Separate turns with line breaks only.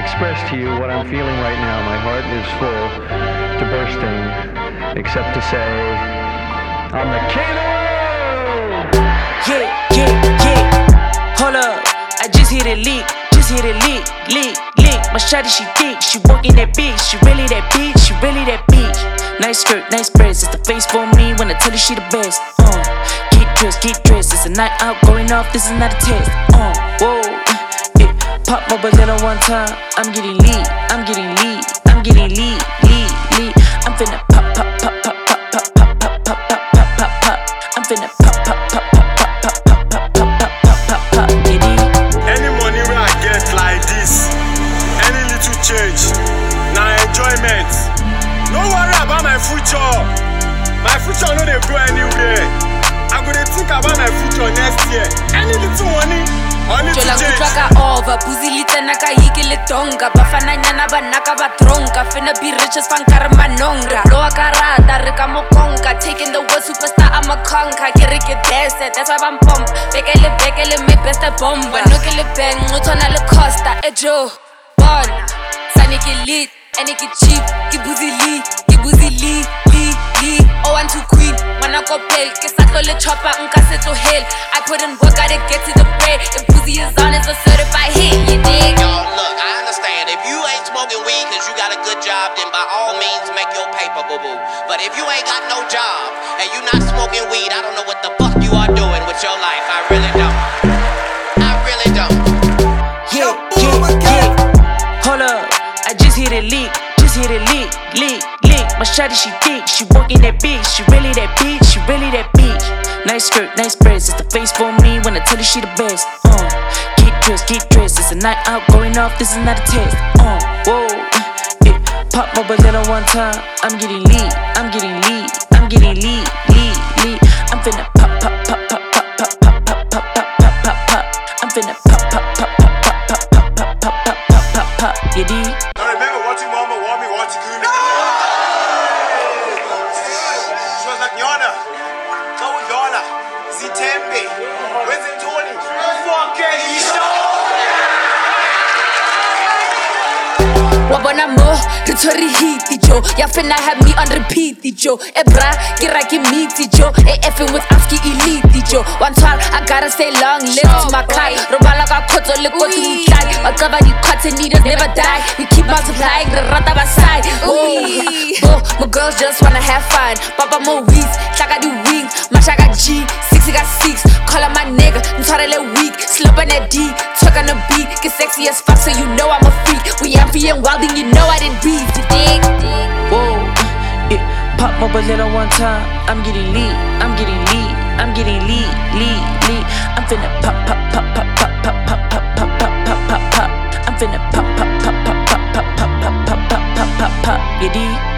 express to you what I'm feeling right now. My heart is full to bursting, except to say, I'm the king of the world!
Yeah. Hold up, I just hit a leak. My shawty, she thick, she working that bitch. She really that bitch. Nice skirt, nice breasts. It's the face for me when I tell you she the best. Get dressed. It's a night out going off. This is not a test. Whoa, yeah. Pop my banana one time. I'm getting lead. I'm finna pop. I'm finna pop.
Any money where I get like this, any little change, now enjoyment. No worry about my future. My future no dey go anywhere. I go dey think about my future next year. Any little money, only to change.
Jola over, pussy lita naka yiki litonga. Bafana nyana banaka batronka. Finna be rich as fankara manongra. Loa karata, rika mokonga. Taking the world superstar, I'm a conquer. Kirike desert, that's why I'm pump. Bekele, me best a bomba. Nukele bang, utona le costa. Ejo, bon, saniki lit, eniki cheap. Kibuzi li. Oh, I'm too queen. When I go pale, kiss I call it chopper, unka to hell. I put in work, gotta get to the bread. If pussy is on, it's a certified hit, you dig?
Yo, look, I understand. If you ain't smoking weed cause you got a good job, then by all means make your paper, boo-boo. But if you ain't got no job, and you not smoking weed, I don't know what the fuck you are doing with your life. I really don't.
Yeah. Hold up, I just hit a leak. My shawty, she thick, she working that bitch. She really that bitch. Nice skirt, nice breasts. It's the face for me when I tell you she the best. Get dressed. It's a night out going off. This is not a test. Whoa, yeah. Pop my banana one time. I'm getting lead. I'm finna pop. I'm finna pop. You dig?
I remember watching Mama want me watching Kumi. She was like, Yana, Zitembe, where's it Tony? Fucking
Wabona mo, ritori hiti jo. Ya finna have me on repeat jo. Ebra, kira ki meet jo. AFing with Afski elite jo. One time, I gotta stay long, live to my kai. Robala ka koto le koto mutlai. Makaba di cotton needles never die. We keep multiplying, the rata basai. My girls just wanna have fun. Papa mo weeks, Shaka do wings. Mashaka G, 60 got 6. Call up my nigga, Ntarele weak. Slip on that D, talk on the beat. Get sexy as fuck, so you know I'm a freak. We amphy and wilding, you know I didn't beef. You dig?
Whoa, yeah. Pop my banana one time. I'm getting lead. I'm finna pop. I'm finna pop. You dig?